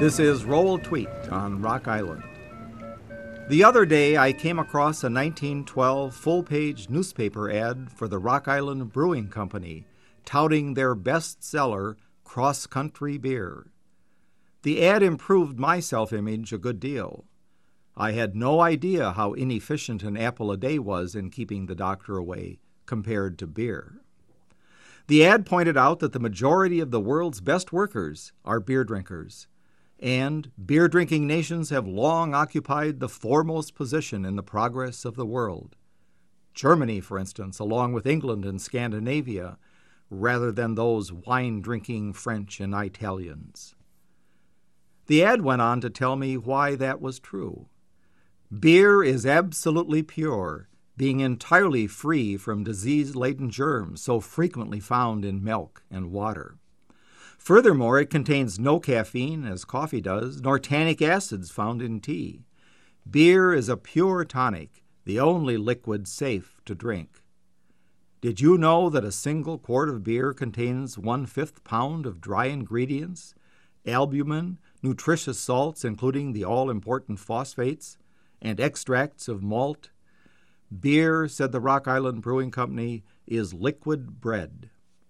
This is Roll Tweet on Rock Island. The other day I came across a 1912 full-page newspaper ad for the Rock Island Brewing Company, touting their bestseller, Cross Country Beer. The ad improved my self-image a good deal. I had no idea how inefficient an apple a day was in keeping the doctor away compared to beer. The ad pointed out that the majority of the world's best workers are beer drinkers, and beer-drinking nations have long occupied the foremost position in the progress of the world. Germany, for instance, along with England and Scandinavia, rather than those wine-drinking French and Italians. The ad went on to tell me why that was true. Beer is absolutely pure, being entirely free from disease-laden germs so frequently found in milk and water. Furthermore, it contains no caffeine, as coffee does, nor tannic acids found in tea. Beer is a pure tonic, the only liquid safe to drink. Did you know that a single quart of beer contains 1/5 pound of dry ingredients, albumin, nutritious salts including the all-important phosphates, and extracts of malt? Beer, said the Rock Island Brewing Company, is liquid bread.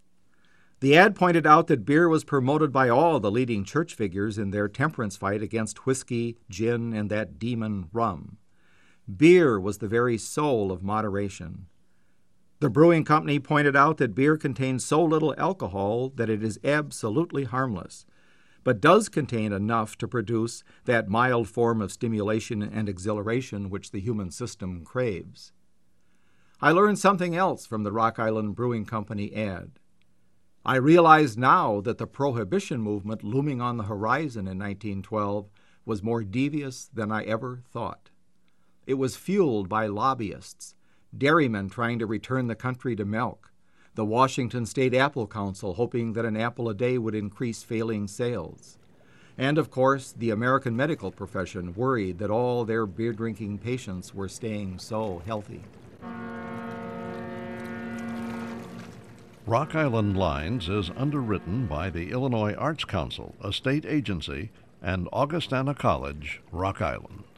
The ad pointed out that beer was promoted by all the leading church figures in their temperance fight against whiskey, gin, and that demon rum. Beer was the very soul of moderation. The brewing company pointed out that beer contains so little alcohol that it is absolutely harmless, but does contain enough to produce that mild form of stimulation and exhilaration which the human system craves. I learned something else from the Rock Island Brewing Company ad. I realize now that the prohibition movement looming on the horizon in 1912 was more devious than I ever thought. It was fueled by lobbyists, dairymen trying to return the country to milk, the Washington State Apple Council hoping that an apple a day would increase failing sales, and, of course, the American medical profession worried that all their beer-drinking patients were staying so healthy. Rock Island Lines is underwritten by the Illinois Arts Council, a state agency, and Augustana College, Rock Island.